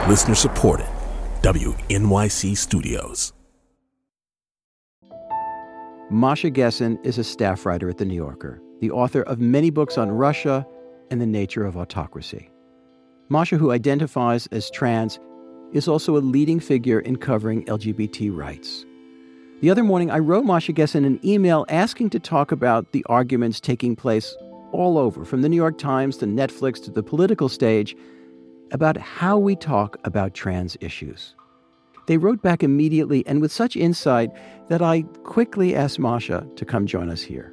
Listener supported. WNYC Studios. Masha Gessen is a staff writer at The New Yorker, the author of many books on Russia and the nature of autocracy. Masha, who identifies as trans, is also a leading figure in covering LGBT rights. The other morning, I wrote Masha Gessen an email asking to talk about the arguments taking place all over, from the New York Times to Netflix to the political stage, about how we talk about trans issues. They wrote back immediately and with such insight that I quickly asked Masha to come join us here.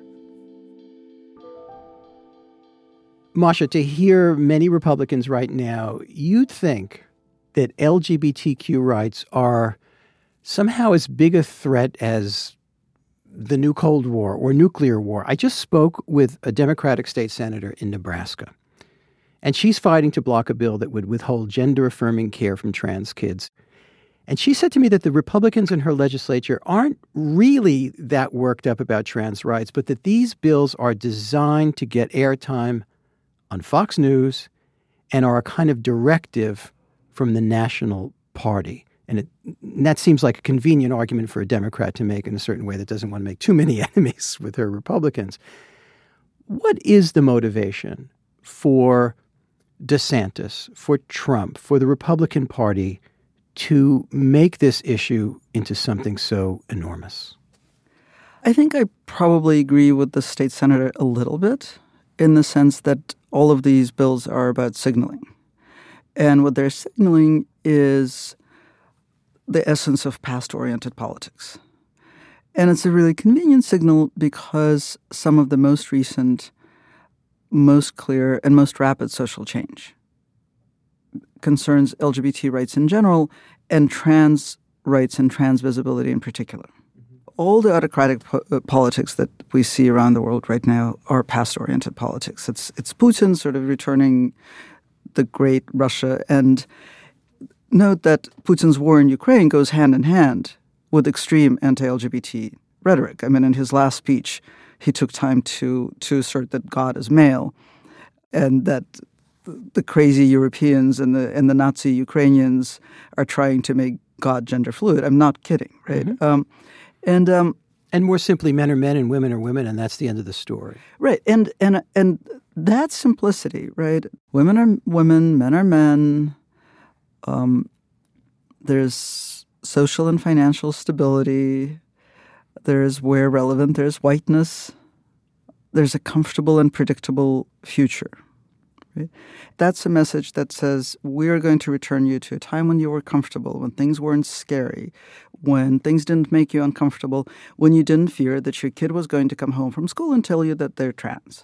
Masha, to hear many Republicans right now, you'd think that LGBTQ rights are somehow as big a threat as the new Cold War or nuclear war. I just spoke with a Democratic state senator in Nebraska, and she's fighting to block a bill that would withhold gender-affirming care from trans kids. And she said to me that the Republicans in her legislature aren't really that worked up about trans rights, but that these bills are designed to get airtime on Fox News and are a kind of directive from the national party. And that seems like a convenient argument for a Democrat to make in a certain way that doesn't want to make too many enemies with her Republicans. What is the motivation for DeSantis, for Trump, for the Republican Party to make this issue into something so enormous? I think I probably agree with the state senator a little bit, in the sense that all of these bills are about signaling. And what they're signaling is the essence of past-oriented politics. And it's a really convenient signal because some of the most recent, most clear, and most rapid social change concerns LGBT rights in general and trans rights and trans visibility in particular. All the autocratic politics that we see around the world right now are past-oriented politics. It's Putin sort of returning the great Russia. And note that Putin's war in Ukraine goes hand in hand with extreme anti-LGBT rhetoric. I mean, in his last speech, he took time to assert that God is male and that the crazy Europeans and the Nazi Ukrainians are trying to make God gender fluid. I'm not kidding, right? Mm-hmm. And more simply, men are men and women are women, and that's the end of the story. Right. And that simplicity, right? Women are women, men are men. There's social and financial stability. There's, where relevant, there's whiteness. There's a comfortable and predictable future. Right? That's a message that says we are going to return you to a time when you were comfortable, when things weren't scary, when things didn't make you uncomfortable, when you didn't fear that your kid was going to come home from school and tell you that they're trans.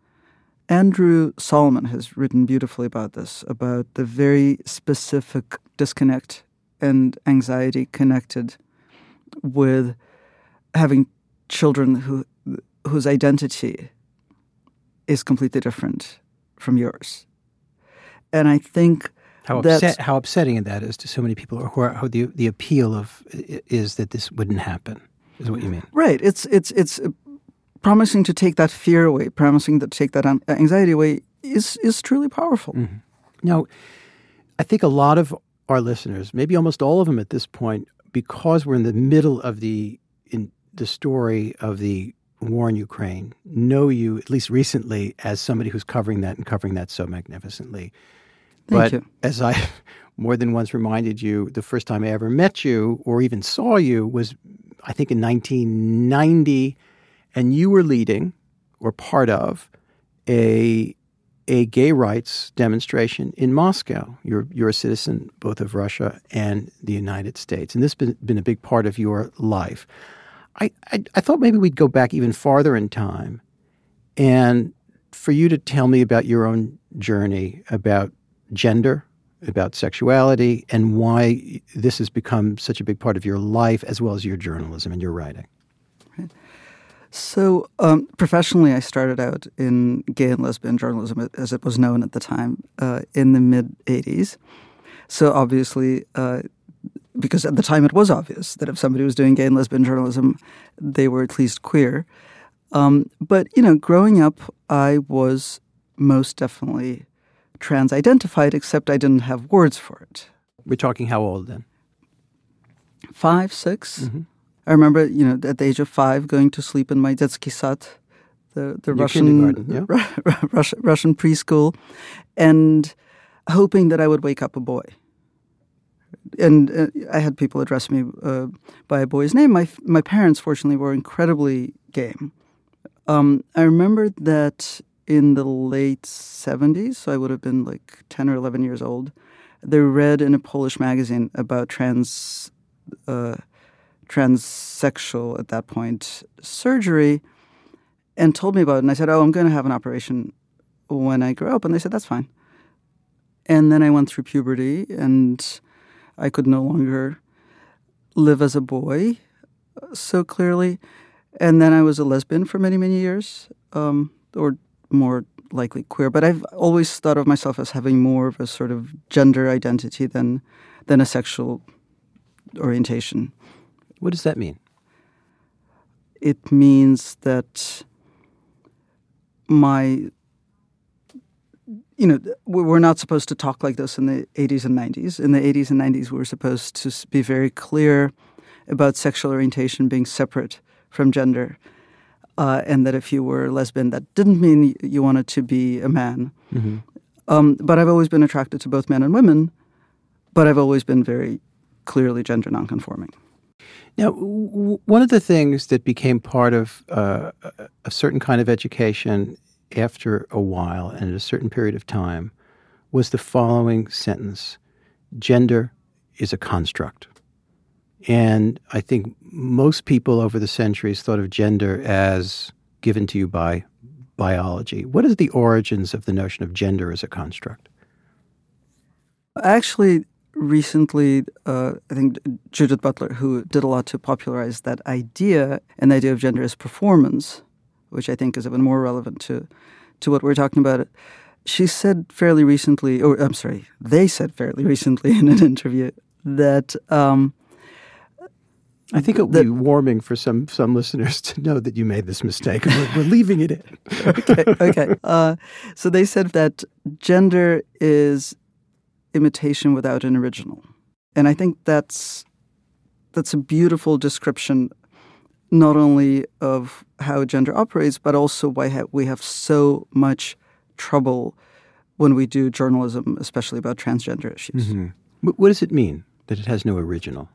Andrew Solomon has written beautifully about this, about the very specific disconnect and anxiety connected with having children whose identity is completely different from yours. And I think how upsetting that is to so many people, or how the appeal of is that this wouldn't happen, is what you mean. Right. It's promising to take that fear away, promising to take that anxiety away is truly powerful. Mm-hmm. Now, I think a lot of our listeners, maybe almost all of them at this point, because we're in the middle of the story of the war in Ukraine, know you, at least recently, as somebody who's covering that so magnificently. Thank you. As I more than once reminded you, the first time I ever met you or even saw you was, I think, in 1990, and you were leading or part of a gay rights demonstration in Moscow. You're a citizen both of Russia and the United States, and this has been a big part of your life. I thought maybe we'd go back even farther in time and for you to tell me about your own journey, about gender, about sexuality, and why this has become such a big part of your life as well as your journalism and your writing. Right. So professionally, I started out in gay and lesbian journalism, as it was known at the time, in the mid-'80s. So obviously, because at the time it was obvious that if somebody was doing gay and lesbian journalism, they were at least queer. But, growing up, I was most definitely trans-identified, except I didn't have words for it. We're talking how old then? 5, 6. I remember, at the age of 5, going to sleep in my детский сад, the Russian preschool, and hoping that I would wake up a boy. And I had people address me by a boy's name. My parents, fortunately, were incredibly game. I remember that in the late 70s, so I would have been like 10 or 11 years old, they read in a Polish magazine about transsexual, at that point, surgery, and told me about it. And I said, I'm going to have an operation when I grow up. And they said, that's fine. And then I went through puberty, and I could no longer live as a boy so clearly. And then I was a lesbian for many, many years, or more likely queer. But I've always thought of myself as having more of a sort of gender identity than a sexual orientation. What does that mean? It means that we're not supposed to talk like this in the 80s and 90s. In the 80s and 90s, we were supposed to be very clear about sexual orientation being separate from gender, and that if you were lesbian, that didn't mean you wanted to be a man. But I've always been attracted to both men and women, but I've always been very clearly gender nonconforming. Now, one of the things that became part of a certain kind of education after a while and at a certain period of time was the following sentence: gender is a construct. And I think most people over the centuries thought of gender as given to you by biology. What is the origins of the notion of gender as a construct? Actually, recently, I think Judith Butler, who did a lot to popularize that idea, and the idea of gender as performance, which I think is even more relevant to what we're talking about. She said fairly recently, they said fairly recently in an interview that I think it would be warming for some listeners to know that you made this mistake. We're leaving it in. Okay. So they said that gender is imitation without an original. And I think that's a beautiful description not only of how gender operates, but also why we have so much trouble when we do journalism, especially about transgender issues. What does it mean that it has no original?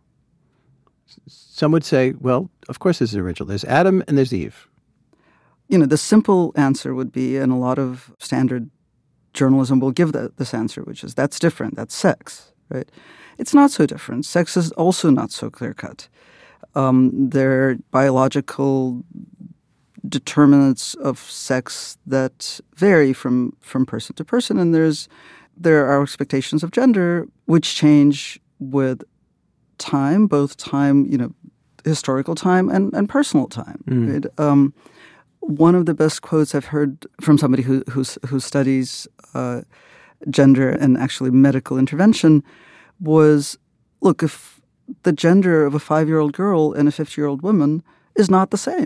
Some would say, well, of course there's an original. There's Adam and there's Eve. The simple answer would be, and a lot of standard journalism will give this answer, which is that's different, that's sex, right? It's not so different. Sex is also not so clear-cut. There are biological determinants of sex that vary from person to person, and there are expectations of gender which change with time, both time, historical time and personal time. Right? One of the best quotes I've heard from somebody who studies gender and actually medical intervention was, look, if the gender of a 5-year-old girl and a 50-year-old woman is not the same.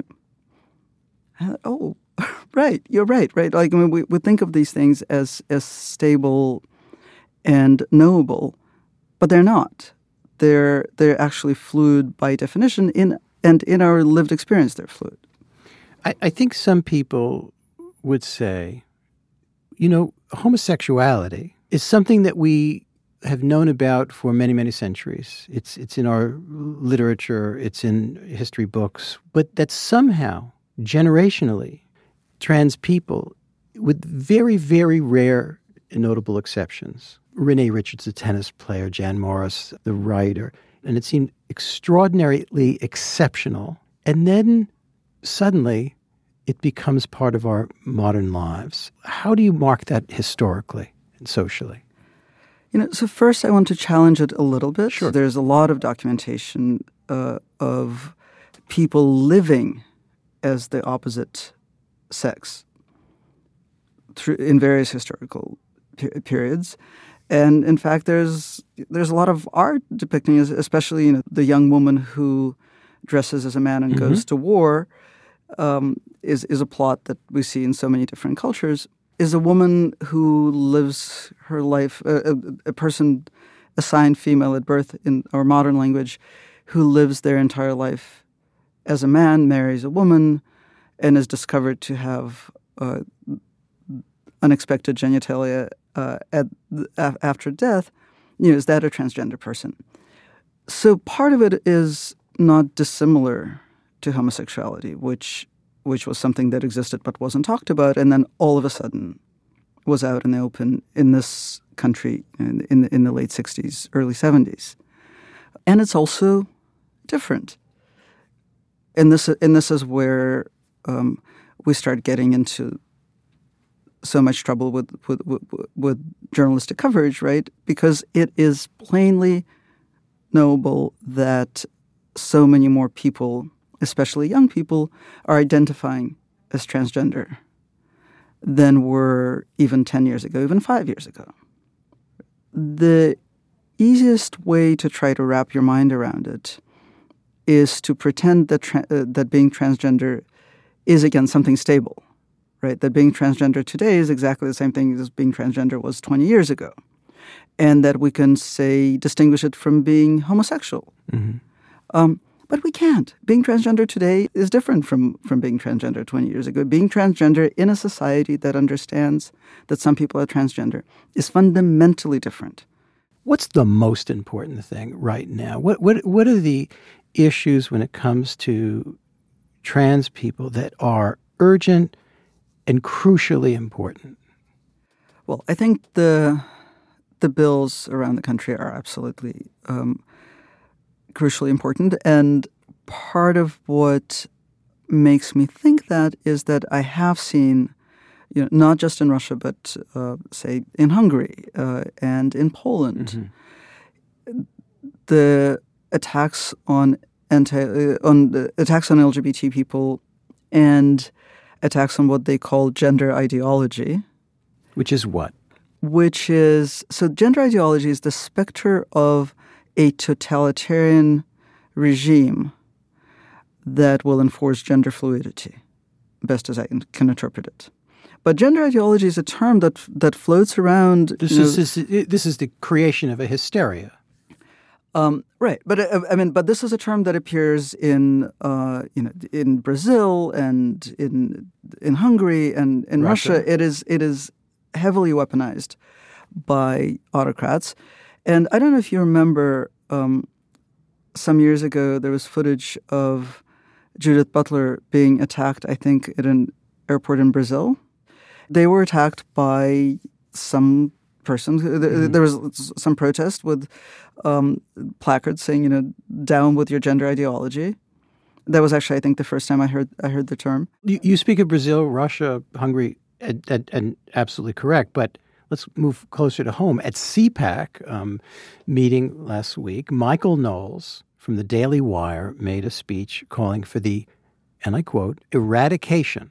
Oh, right, you're right. Like, I mean, we think of these things as stable and knowable, but they're not. They're actually fluid by definition, and in our lived experience, they're fluid. I think some people would say, homosexuality is something that we have known about for many, many centuries. It's in our literature, it's in history books, but that somehow, generationally, trans people, with very, very rare and notable exceptions, Renee Richards, the tennis player, Jan Morris, the writer, and it seemed extraordinarily exceptional. And then suddenly it becomes part of our modern lives. How do you mark that historically and socially? So first I want to challenge it a little bit. Sure. There's a lot of documentation of people living as the opposite sex in various historical periods. And in fact, there's a lot of art depicting, especially the young woman who dresses as a man and goes to war, is a plot that we see in so many different cultures. Is a woman who lives her life, a person assigned female at birth in our modern language who lives their entire life as a man, marries a woman, and is discovered to have unexpected genitalia after death, is that a transgender person? So part of it is not dissimilar to homosexuality, which was something that existed but wasn't talked about, and then all of a sudden was out in the open in this country in the late 60s, early 70s. And it's also different. And this is where we start getting into so much trouble with journalistic coverage, right? Because it is plainly knowable that so many more people, especially young people, are identifying as transgender than were even 10 years ago, even 5 years ago. The easiest way to try to wrap your mind around it is to pretend that that being transgender is, again, something stable, right? That being transgender today is exactly the same thing as being transgender was 20 years ago. And that we can, say, distinguish it from being homosexual. Mm-hmm. But we can't. Being transgender today is different from being transgender 20 years ago. Being transgender in a society that understands that some people are transgender is fundamentally different. What's the most important thing right now? What are the issues when it comes to trans people that are urgent and crucially important? Well, I think the bills around the country are absolutely crucially important. And part of what makes me think that is that I have seen, not just in Russia, but say in Hungary and in Poland, mm-hmm. the attacks on LGBT people and attacks on what they call gender ideology. Which is what? So gender ideology is the specter of a totalitarian regime that will enforce gender fluidity, best as I can interpret it. But gender ideology is a term that floats around. This is the creation of a hysteria. Right, but this is a term that appears in Brazil and in Hungary and in Russia. It is heavily weaponized by autocrats. And I don't know if you remember, some years ago there was footage of Judith Butler being attacked, I think, at an airport in Brazil. They were attacked by some person. Mm-hmm. There was some protest with placards saying, down with your gender ideology. That was actually, I think, the first time I heard the term. You speak of Brazil, Russia, Hungary, and absolutely correct. But let's move closer to home. At CPAC meeting last week, Michael Knowles from the Daily Wire made a speech calling for the, and I quote, eradication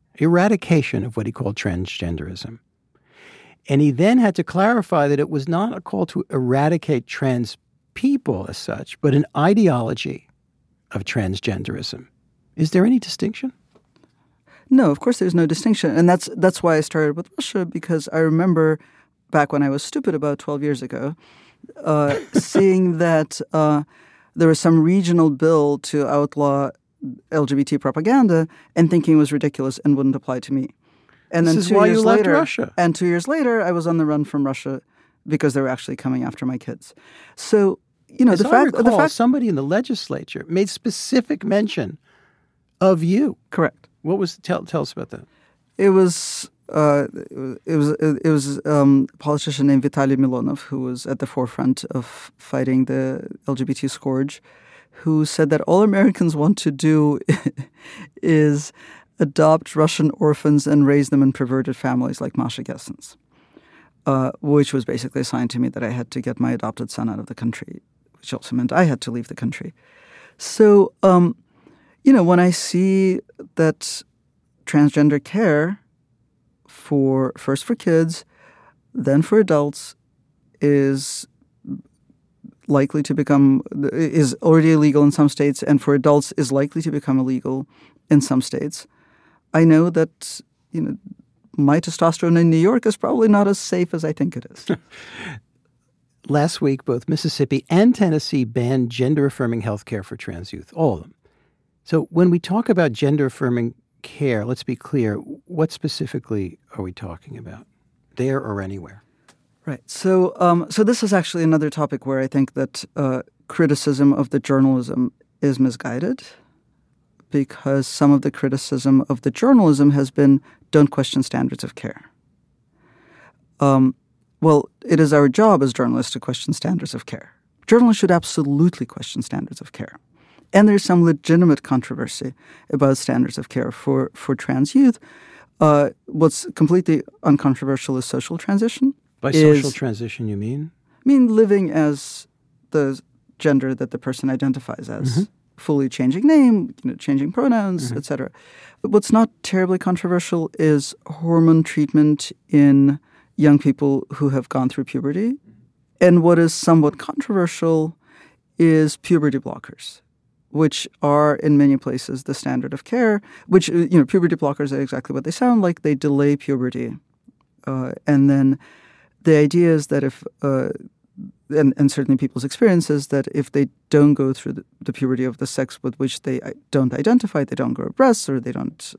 of what he called transgenderism. And he then had to clarify that it was not a call to eradicate trans people as such, but an ideology of transgenderism. Is there any distinction? No, of course there's no distinction. And that's why I started with Russia, because I remember back when I was stupid about 12 years ago, seeing that there was some regional bill to outlaw LGBT propaganda and thinking it was ridiculous and wouldn't apply to me. And this then is 2 why years you later, left Russia. And 2 years later, I was on the run from Russia because they were actually coming after my kids. So, As I recall, somebody in the legislature made specific mention of you. Correct. What was tell us about that? It was a politician named Vitaly Milonov, who was at the forefront of fighting the LGBT scourge, who said that all Americans want to do is adopt Russian orphans and raise them in perverted families like Masha Gessen's, which was basically a sign to me that I had to get my adopted son out of the country, which also meant I had to leave the country. So, when I see that transgender care first for kids, then for adults, is likely to is already illegal in some states, and for adults is likely to become illegal in some states, I know that, my testosterone in New York is probably not as safe as I think it is. last week, both Mississippi and Tennessee banned gender-affirming health care for trans youth, all of them. So when we talk about gender-affirming care, let's be clear, what specifically are we talking about, there or anywhere? Right. So this is actually another topic where I think that criticism of the journalism is misguided, because some of the criticism of the journalism has been, don't question standards of care. Well, it is our job as journalists to question standards of care. Journalists should absolutely question standards of care. And there's some legitimate controversy about standards of care for trans youth. What's completely uncontroversial is social transition. By social transition, you mean? I mean living as the gender that the person identifies as, fully changing name, changing pronouns, etc. But what's not terribly controversial is hormone treatment in young people who have gone through puberty. And what is somewhat controversial is puberty blockers, which are in many places the standard of care, which, puberty blockers are exactly what they sound like. They delay puberty. And then the idea is that if, and certainly people's experience is that if they don't go through the puberty of the sex with which they don't identify, they don't grow breasts or they don't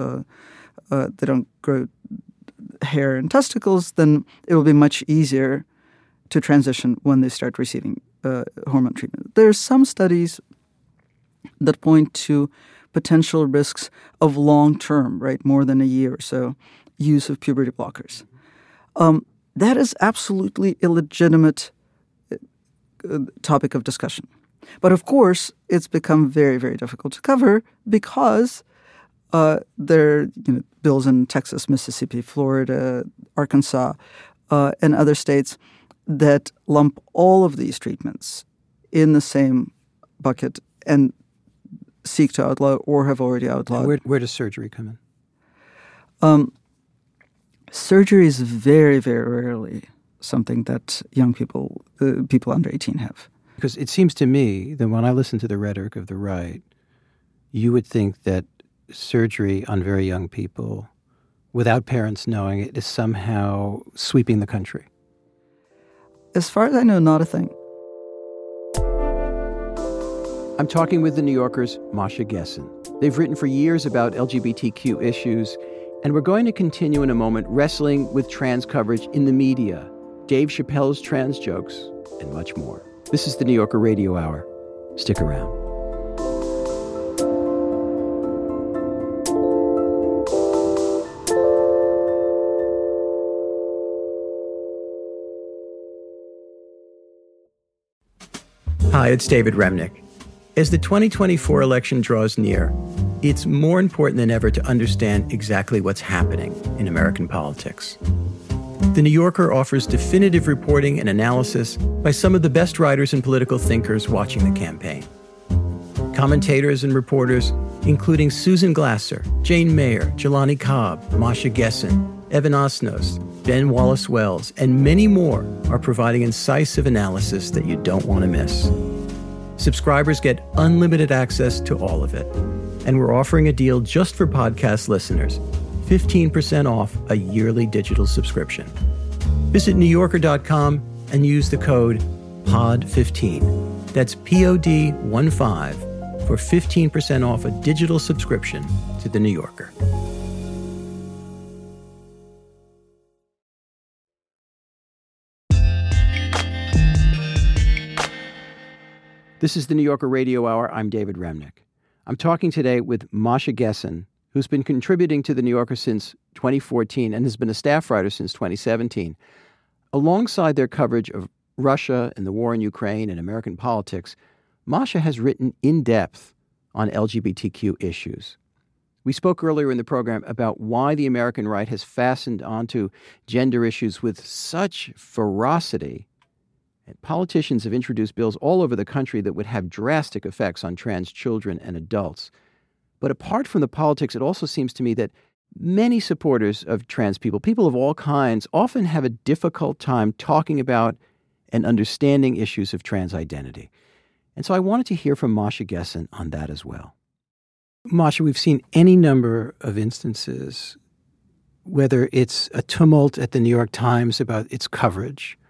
grow hair and testicles, then it will be much easier to transition when they start receiving hormone treatment. There are some studies that point to potential risks of long-term, right, more than a year or so, use of puberty blockers. That is absolutely illegitimate topic of discussion. But of course, it's become very, very difficult to cover because there are bills in Texas, Mississippi, Florida, Arkansas, and other states that lump all of these treatments in the same bucket and seek to outlaw or have already outlawed. Where does surgery come in? Surgery is very, very rarely something that young people, people under 18 have. Because it seems to me that when I listen to the rhetoric of the right, you would think that surgery on very young people, without parents knowing it, is somehow sweeping the country. As far as I know, not a thing. I'm talking with the New Yorker's Masha Gessen. They've written for years about LGBTQ issues, and we're going to continue in a moment wrestling with trans coverage in the media, Dave Chappelle's trans jokes, and much more. This is the New Yorker Radio Hour. Stick around. Hi, it's David Remnick. As the 2024 election draws near, it's more important than ever to understand exactly what's happening in American politics. The New Yorker offers definitive reporting and analysis by some of the best writers and political thinkers watching the campaign. Commentators and reporters, including Susan Glasser, Jane Mayer, Jelani Cobb, Masha Gessen, Evan Osnos, Ben Wallace-Wells, and many more are providing incisive analysis that you don't want to miss. Subscribers get unlimited access to all of it. And we're offering a deal just for podcast listeners, 15% off a yearly digital subscription. Visit NewYorker.com and use the code POD15. That's POD15 for 15% off a digital subscription to The New Yorker. This is the New Yorker Radio Hour. I'm David Remnick. I'm talking today with Masha Gessen, who's been contributing to The New Yorker since 2014 and has been a staff writer since 2017. Alongside their coverage of Russia and the war in Ukraine and American politics, Masha has written in depth on LGBTQ issues. We spoke earlier in the program about why the American right has fastened onto gender issues with such ferocity. And politicians have introduced bills all over the country that would have drastic effects on trans children and adults. But apart from the politics, it also seems to me that many supporters of trans people, people of all kinds, often have a difficult time talking about and understanding issues of trans identity. And so I wanted to hear from Masha Gessen on that as well. Masha, we've seen any number of instances, whether it's a tumult at the New York Times about its coverage,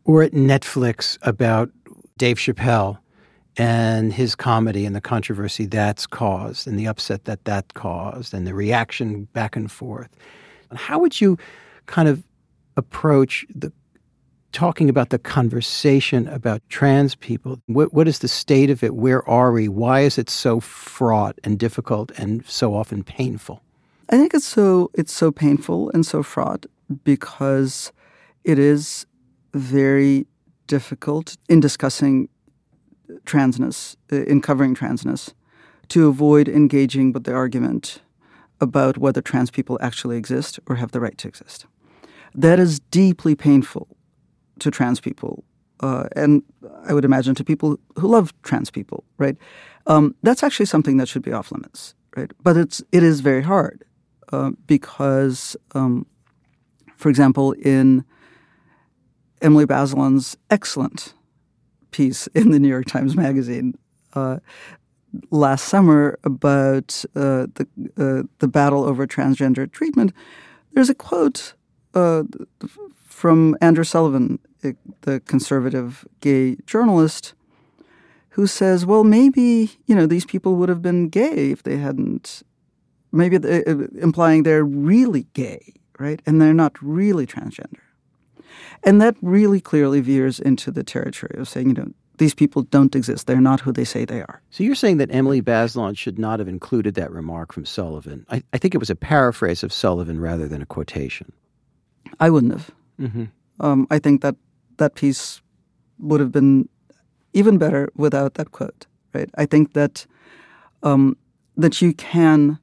or at Netflix about Dave Chappelle and his comedy and the controversy that's caused and the upset that caused and the reaction back and forth. How would you kind of approach talking about the conversation about trans people? What is the state of it? Where are we? Why is it so fraught and difficult and so often painful? I think it's so painful and so fraught because it is very difficult in discussing transness, in covering transness, to avoid engaging with the argument about whether trans people actually exist or have the right to exist. That is deeply painful to trans people, and I would imagine to people who love trans people, right? That's actually something that should be off limits, right? But it is very hard because, for example, in Emily Bazelon's excellent piece in the New York Times Magazine last summer about the battle over transgender treatment, there's a quote from Andrew Sullivan, the conservative gay journalist, who says, well, maybe, these people would have been gay if they hadn't, maybe implying they're really gay, right? And they're not really transgender. And that really clearly veers into the territory of saying, these people don't exist. They're not who they say they are. So you're saying that Emily Bazelon should not have included that remark from Sullivan. I think it was a paraphrase of Sullivan rather than a quotation. I wouldn't have. Mm-hmm. I think that piece would have been even better without that quote, right? I think that that you can,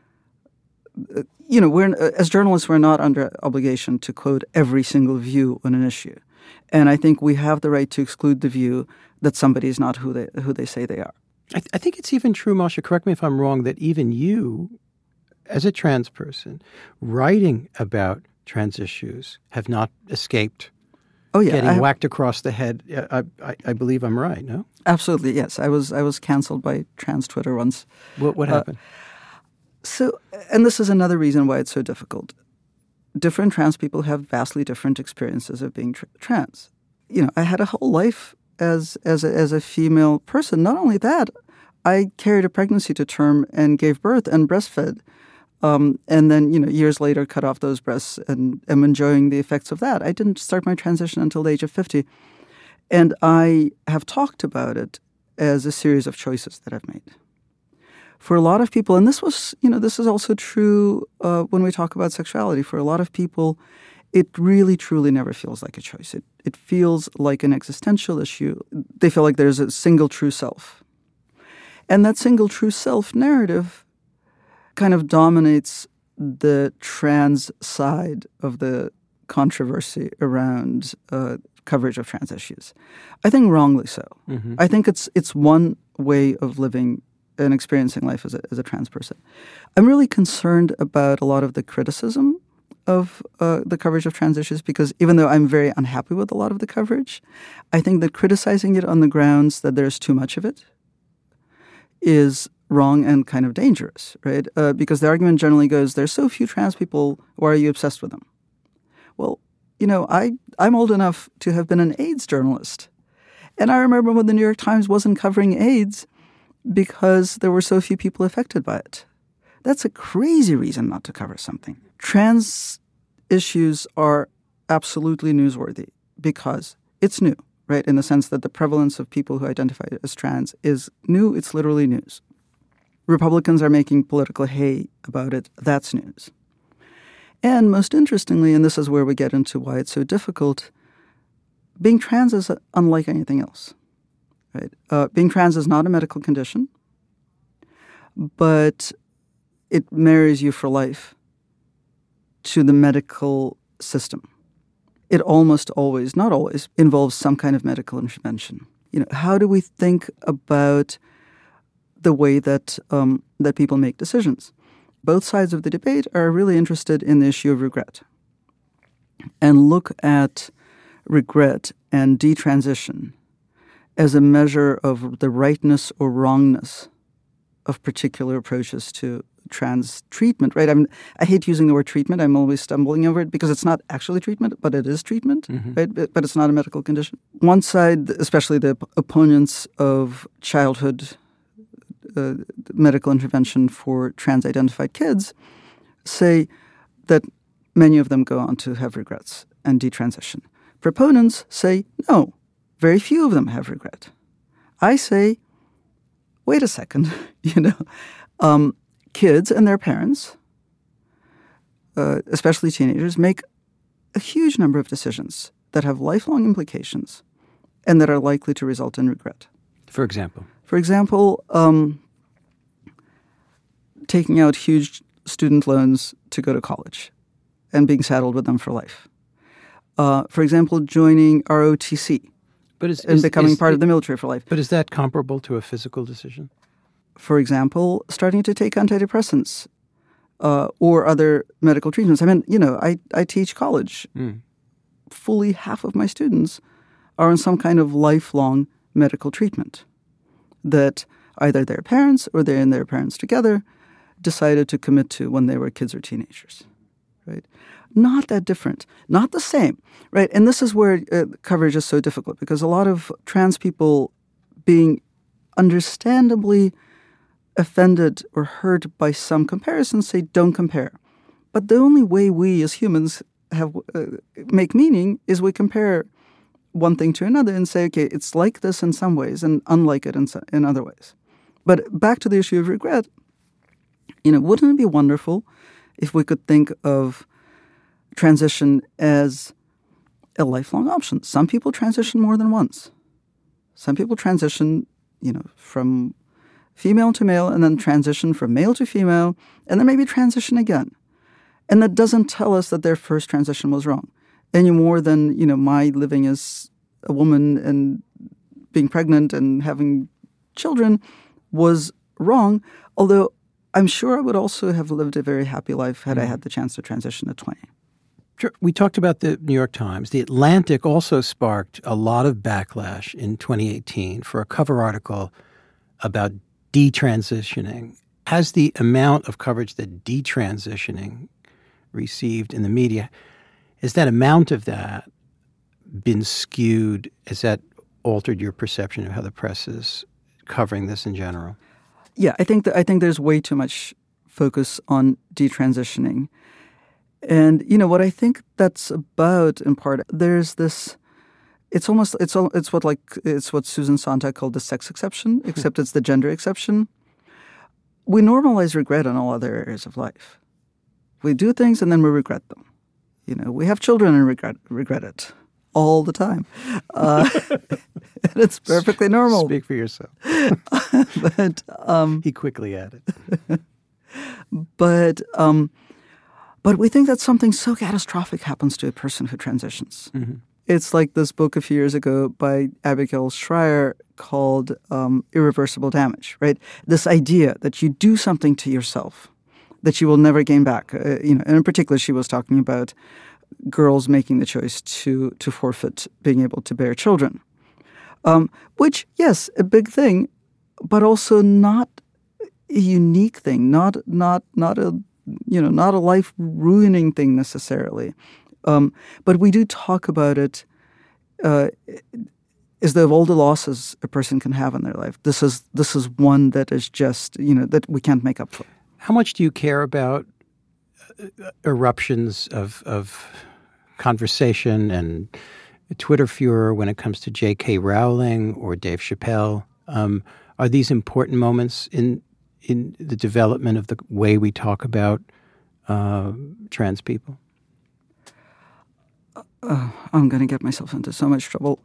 as journalists, we're not under obligation to quote every single view on an issue. And I think we have the right to exclude the view that somebody is not who they say they are. I think it's even true, Masha, correct me if I'm wrong, that even you, as a trans person, writing about trans issues have not escaped getting whacked across the head. I believe I'm right, no? Absolutely, yes. I was canceled by trans Twitter once. What happened? And this is another reason why it's so difficult. Different trans people have vastly different experiences of being trans. I had a whole life as a female person. Not only that, I carried a pregnancy to term and gave birth and breastfed. And then, years later, cut off those breasts and am enjoying the effects of that. I didn't start my transition until the age of 50. And I have talked about it as a series of choices that I've made. For a lot of people, and this is also true when we talk about sexuality. For a lot of people, it really, truly never feels like a choice. It feels like an existential issue. They feel like there's a single true self. And that single true self narrative kind of dominates the trans side of the controversy around coverage of trans issues. I think wrongly so. Mm-hmm. I think it's one way of living and experiencing life as a trans person. I'm really concerned about a lot of the criticism of the coverage of trans issues because even though I'm very unhappy with a lot of the coverage, I think that criticizing it on the grounds that there's too much of it is wrong and kind of dangerous, right? Because the argument generally goes, there's so few trans people, why are you obsessed with them? Well, I'm old enough to have been an AIDS journalist. And I remember when the New York Times wasn't covering AIDS because there were so few people affected by it. That's a crazy reason not to cover something. Trans issues are absolutely newsworthy because it's new, right? In the sense that the prevalence of people who identify as trans is new. It's literally news. Republicans are making political hay about it. That's news. And most interestingly, and this is where we get into why it's so difficult, being trans is unlike anything else. Right? Being trans is not a medical condition, but it marries you for life to the medical system. It almost always, not always, involves some kind of medical intervention. How do we think about the way that that people make decisions? Both sides of the debate are really interested in the issue of regret and look at regret and detransition as a measure of the rightness or wrongness of particular approaches to trans treatment, right? I mean, I hate using the word treatment. I'm always stumbling over it because it's not actually treatment, but it is treatment, right? But it's not a medical condition. One side, especially the opponents of childhood medical intervention for trans-identified kids, say that many of them go on to have regrets and detransition. Proponents say, no, very few of them have regret. I say, wait a second, kids and their parents, especially teenagers, make a huge number of decisions that have lifelong implications and that are likely to result in regret. For example? For example, taking out huge student loans to go to college and being saddled with them for life. For example, joining ROTC and becoming part of the military for life. But is that comparable to a physical decision? For example, starting to take antidepressants or other medical treatments. I mean, I teach college. Fully half of my students are on some kind of lifelong medical treatment that either their parents or they and their parents together decided to commit to when they were kids or teenagers, right? Not that different, not the same, right? And this is where coverage is so difficult because a lot of trans people being understandably offended or hurt by some comparisons say don't compare. But the only way we as humans make meaning is we compare one thing to another and say, okay, it's like this in some ways and unlike it in other ways. But back to the issue of regret, wouldn't it be wonderful if we could think of transition as a lifelong option? Some people transition more than once. Some people transition, from female to male and then transition from male to female and then maybe transition again. And that doesn't tell us that their first transition was wrong any more than, my living as a woman and being pregnant and having children was wrong, although I'm sure I would also have lived a very happy life had I had the chance to transition at 20. Sure. We talked about the New York Times. The Atlantic also sparked a lot of backlash in 2018 for a cover article about detransitioning. Has the amount of coverage that detransitioning received in the media, has that amount of that been skewed? Has that altered your perception of how the press is covering this in general? Yeah, I think there's way too much focus on detransitioning. And, what I think that's about in part, there's this, it's what Susan Sontag called the sex exception, except it's the gender exception. We normalize regret in all other areas of life. We do things and then we regret them. We have children and regret it all the time. And it's perfectly normal. Speak for yourself. But he quickly added. But we think that something so catastrophic happens to a person who transitions. Mm-hmm. It's like this book a few years ago by Abigail Shrier called Irreversible Damage, right? This idea that you do something to yourself that you will never gain back. And in particular, she was talking about girls making the choice to forfeit being able to bear children, which, yes, a big thing, but also not a unique thing, not a life-ruining thing necessarily. But we do talk about it as though of all the losses a person can have in their life, this is one that is just, that we can't make up for. How much do you care about eruptions of conversation and Twitter furor when it comes to J.K. Rowling or Dave Chappelle? Are these important moments in the development of the way we talk about trans people? I'm going to get myself into so much trouble.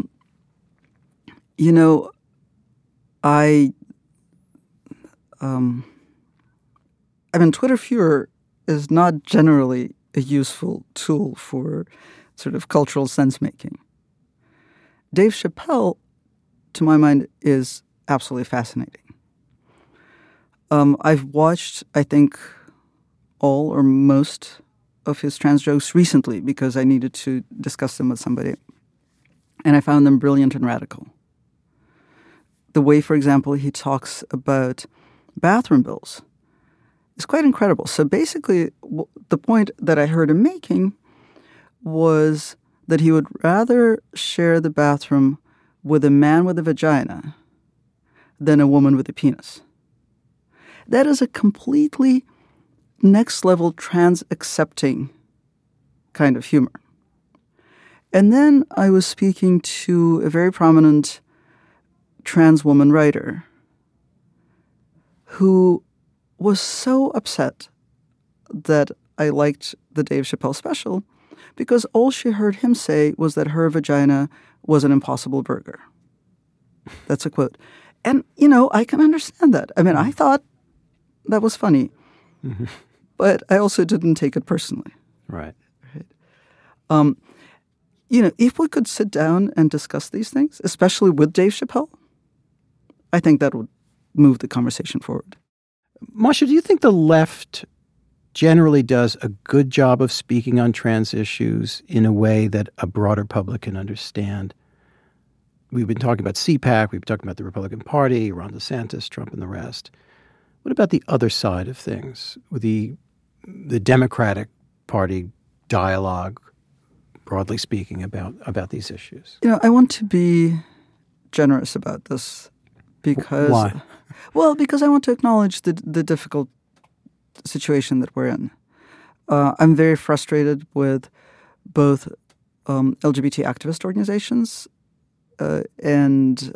Twitter furor is not generally a useful tool for sort of cultural sense-making. Dave Chappelle, to my mind, is absolutely fascinating. I've watched, I think, all or most of his trans jokes recently because I needed to discuss them with somebody. And I found them brilliant and radical. The way, for example, he talks about bathroom bills is quite incredible. So basically, the point that I heard him making was that he would rather share the bathroom with a man with a vagina than a woman with a penis. That is a completely next-level trans-accepting kind of humor. And then I was speaking to a very prominent trans woman writer who was so upset that I liked the Dave Chappelle special because all she heard him say was that her vagina was an Impossible Burger. That's a quote. And, I can understand that. I mean, I thought that was funny, but I also didn't take it personally. Right. If we could sit down and discuss these things, especially with Dave Chappelle, I think that would move the conversation forward. Masha, do you think the left generally does a good job of speaking on trans issues in a way that a broader public can understand? We've been talking about CPAC, we've been talking about the Republican Party, Ron DeSantis, Trump, and the rest. What about the other side of things, with the Democratic Party dialogue, broadly speaking, about these issues? I want to be generous about this because... Why? Well, because I want to acknowledge the difficult situation that we're in. I'm very frustrated with both LGBT activist organizations and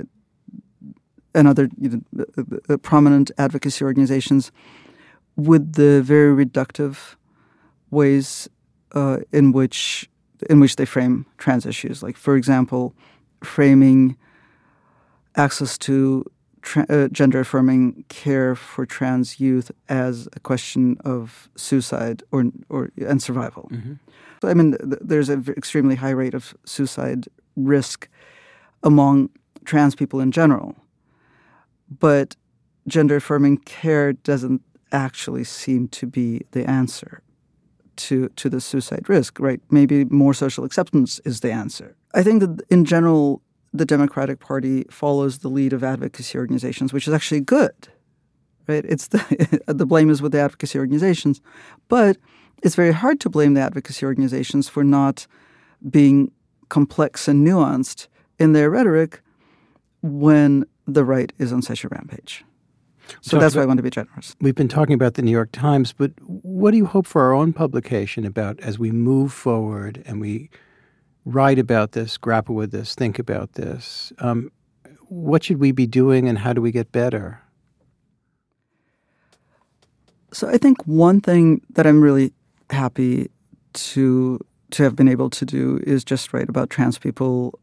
other prominent advocacy organizations with the very reductive ways in which they frame trans issues. Like, for example, framing access to gender-affirming care for trans youth as a question of suicide and survival. Mm-hmm. So, I mean, there's an extremely high rate of suicide risk among trans people in general. But gender-affirming care doesn't actually seem to be the answer to the suicide risk, right? Maybe more social acceptance is the answer. I think that in general, the Democratic Party follows the lead of advocacy organizations, which is actually good, right? It's the blame is with the advocacy organizations, but it's very hard to blame the advocacy organizations for not being complex and nuanced in their rhetoric when the right is on such a rampage. So that's why I want to be generous. We've been talking about the New York Times, but what do you hope for our own publication about as we move forward and we write about this, grapple with this, think about this? What should we be doing and how do we get better? So I think one thing that I'm really happy to have been able to do is just write about trans people.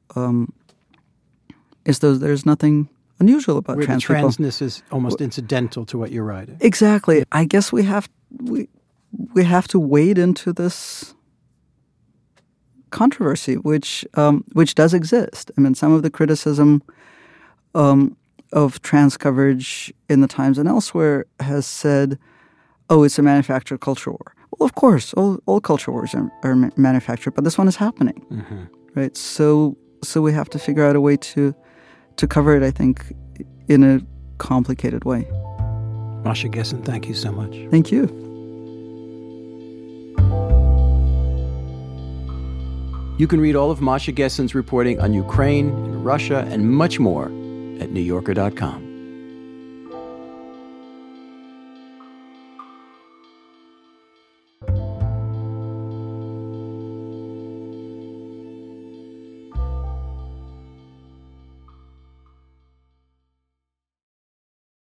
There's nothing unusual about where trans the people. Transness is almost incidental to what you're writing. Exactly. I guess we have to wade into this controversy, which does exist. I mean, some of the criticism of trans coverage in the Times and elsewhere has said, "Oh, it's a manufactured culture war." Well, of course, all culture wars are manufactured, but this one is happening, right? So we have to figure out a way to cover it, I think, in a complicated way. Masha Gessen, thank you so much. Thank you. You can read all of Masha Gessen's reporting on Ukraine and Russia and much more at NewYorker.com.